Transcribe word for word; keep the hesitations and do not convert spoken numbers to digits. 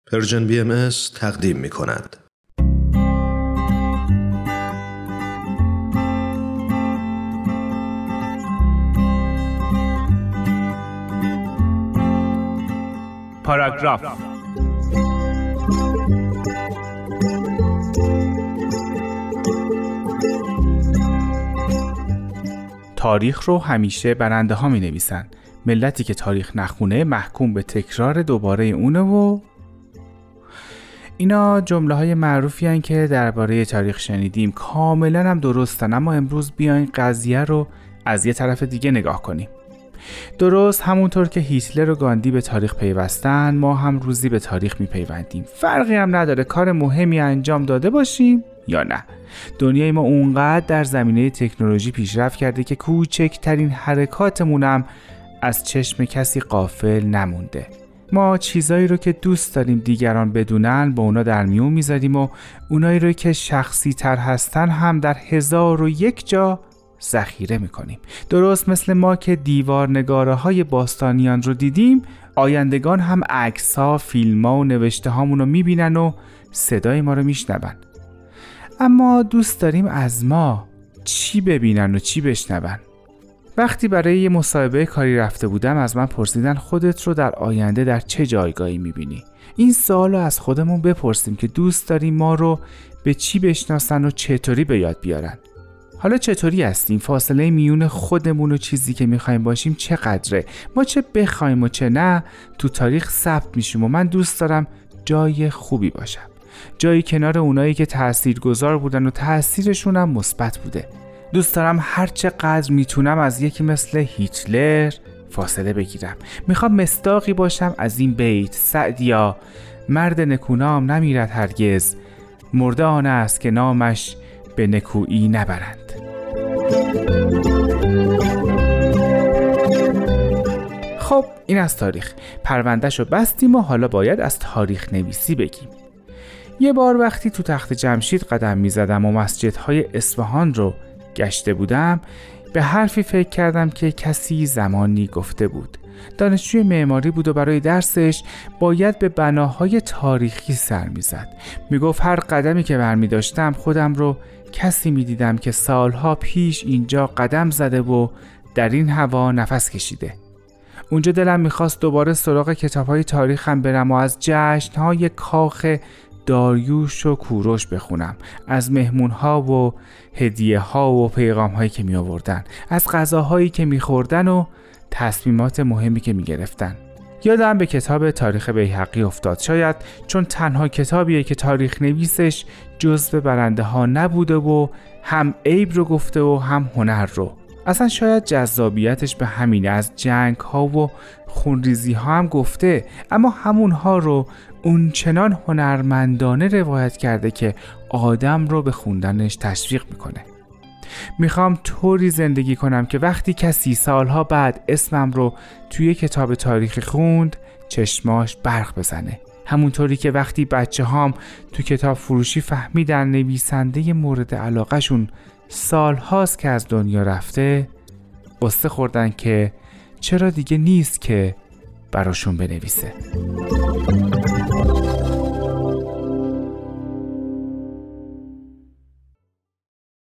پرژن بی ام اس تقدیم می کند. پاراگراف. تاریخ رو همیشه برنده ها می نویسن. ملتی که تاریخ نخونه محکوم به تکرار دوباره اونه و اینا جمله های معروفی هن که درباره تاریخ شنیدیم، کاملا هم درستن. اما امروز بیاین قضیه رو از یه طرف دیگه نگاه کنیم. درست همونطور که هیتلر و گاندی به تاریخ پیوستن، ما هم روزی به تاریخ میپیوندیم. فرقی هم نداره کار مهمی انجام داده باشیم یا نه. دنیای ما اونقدر در زمینه تکنولوژی پیشرفت کرده که کوچکترین حرکاتمون هم از چشم کسی غافل نمونده. ما چیزایی رو که دوست داریم دیگران بدونن با اونا در میون میذاریم و اونایی رو که شخصی تر هستن هم در هزار و یک جا ذخیره میکنیم. درست مثل ما که دیوار نگاره های باستانیان رو دیدیم، آیندگان هم عکس ها، فیلم ها و نوشته هامون رو میبینن و صدای ما رو میشنون. اما دوست داریم از ما چی ببینن و چی بشنون. وقتی برای یه مصاحبه کاری رفته بودم از من پرسیدن خودت رو در آینده در چه جایگاهی میبینی؟ این سوالو از خودمون بپرسیم که دوست داریم ما رو به چی بشناسن و چطوری به یاد بیارن. حالا چطوری هستیم؟ فاصله میون خودمون و چیزی که میخوایم باشیم چقدره؟ ما چه بخوایم و چه نه تو تاریخ ثبت میشیم و من دوست دارم جای خوبی باشم. جایی کنار اونایی که تاثیرگذار بودن و تاثیرشون هم مثبت بوده. دوست دارم هر چقدر میتونم از یکی مثل هیتلر فاصله بگیرم. میخوام مصداقی باشم از این بیت: سعدیا مرد نکونام نمیرد هرگز، مرده آن است که نامش به نکویی نبرند. خب این از تاریخ. پروندهشو بستیم و حالا باید از تاریخ نویسی بگیم. یه بار وقتی تو تخت جمشید قدم میزدم و مسجدهای اصفهان رو گشته بودم، به حرفی فکر کردم که کسی زمانی گفته بود. دانشجوی معماری بود و برای درسش باید به بناهای تاریخی سر میزد. میگفت هر قدمی که برمی داشتم خودم رو کسی میدیدم که سالها پیش اینجا قدم زده و در این هوا نفس کشیده. اونجا دلم میخواست دوباره سراغ کتابهای تاریخم برم و از جشنهای کاخ داریوش و کوروش بخونم، از مهمونها و هدیه ها و پیغام هایی که می آوردن، از غذاهایی که می خوردن و تصمیمات مهمی که می گرفتن. یادم به کتاب تاریخ بیهقی افتاد، شاید چون تنها کتابیه که تاریخ نویسش جزو برنده ها نبوده و هم عیب رو گفته و هم هنر رو. اصلا شاید جذابیتش به همینه. از جنگ ها و خونریزی ها هم گفته، اما همون ها رو اون چنان هنرمندانه روایت کرده که آدم رو به خوندنش تشویق میکنه. میخوام طوری زندگی کنم که وقتی کسی سالها بعد اسمم رو توی کتاب تاریخی خوند چشماش برق بزنه. همونطوری که وقتی بچه هام تو کتاب فروشی فهمیدن نویسنده مورد علاقه شون سال هاست که از دنیا رفته، قصه خوردن که چرا دیگه نیست که براشون بنویسه.